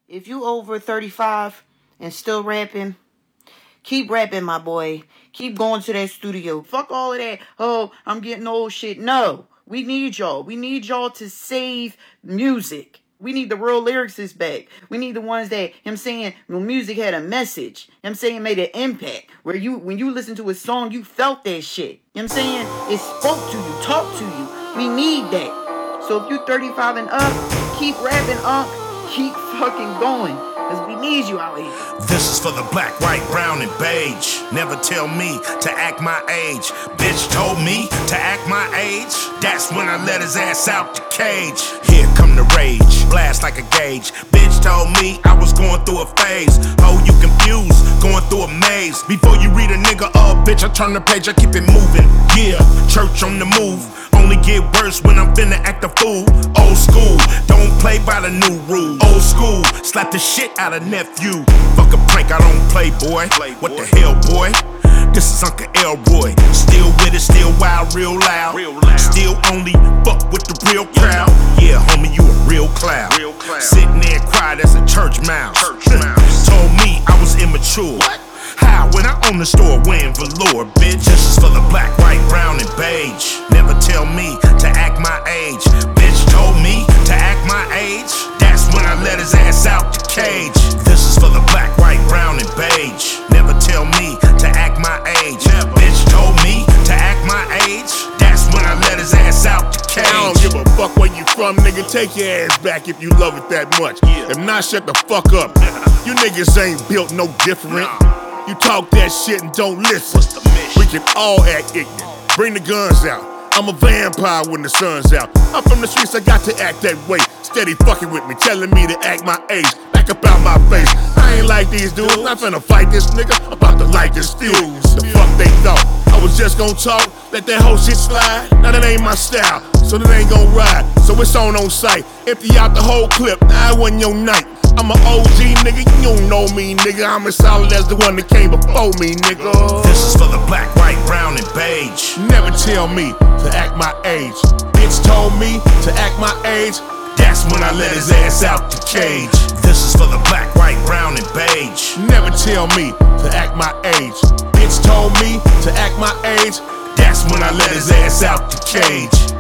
If you over 35 and still rapping, keep rapping, my boy. Keep going to that studio. Fuck all of that, oh, I'm getting old shit. No, we need y'all. We need y'all to save music. We need the real lyricists back. We need the ones that, saying, when music had a message, saying, made an impact. Where when you listen to a song, you felt that shit. Saying, it spoke to you, talked to you. We need that. So if you 35 and up, keep rapping, keep fucking going. Cause we need you out here. This is for the black, white, brown, and beige. Never tell me to act my age. Bitch told me to act my age. That's when I let his ass out the cage. Here come the rage, blast like a gauge. Bitch told me I was going through a phase. Oh, you confused, going through a maze. Before you read a nigga up, bitch, I turn the page, I keep it moving. Yeah, church on the move. Only get worse when I'm finna act a fool. Old school, don't play by the new rules. Old school, slap the shit out of nephew. Fuck a prank, I don't play, boy. What the hell, boy? This is Uncle Elroy. Still with it, still wild, real loud. Still only fuck with the real crowd. Yeah, homie, you a real clown. Sitting there quiet as a church mouse. Told me I was immature. How? When I own the store wearing velour, bitch. This is for the black, white, brown, and beige. Never tell me to act my age. Bitch told me to act my age. That's when I let his ass out the cage. This is for the black, white, brown, and beige. Never tell me to act my age. Bitch told me to act my age. That's when I let his ass out the cage. I don't give a fuck where you from, nigga. Take your ass back if you love it that much. If not, shut the fuck up. You niggas ain't built no different. You talk that shit and don't listen. We can all act ignorant. Bring the guns out. I'm a vampire when the sun's out. I'm from the streets, I got to act that way. Steady fucking with me, telling me to act my age. Back up out my face. I ain't like these dudes. I'm finna fight this nigga. I'm about to light this fuse. The fuck they thought I was just gonna talk, let that whole shit slide. Now that ain't my style, so that ain't gon' ride. So it's on sight. Empty out the whole clip. Now it wasn't your night. I'm an OG nigga, you don't know me, nigga. I'm as solid as the one that came before me, nigga. This is for the black, white, brown, and beige. Never tell me to act my age. Bitch told me to act my age. That's when I let his ass out the cage. This is for the black, white, brown, and beige. Never tell me to act my age. Bitch told me to act my age. That's when I let his ass out the cage.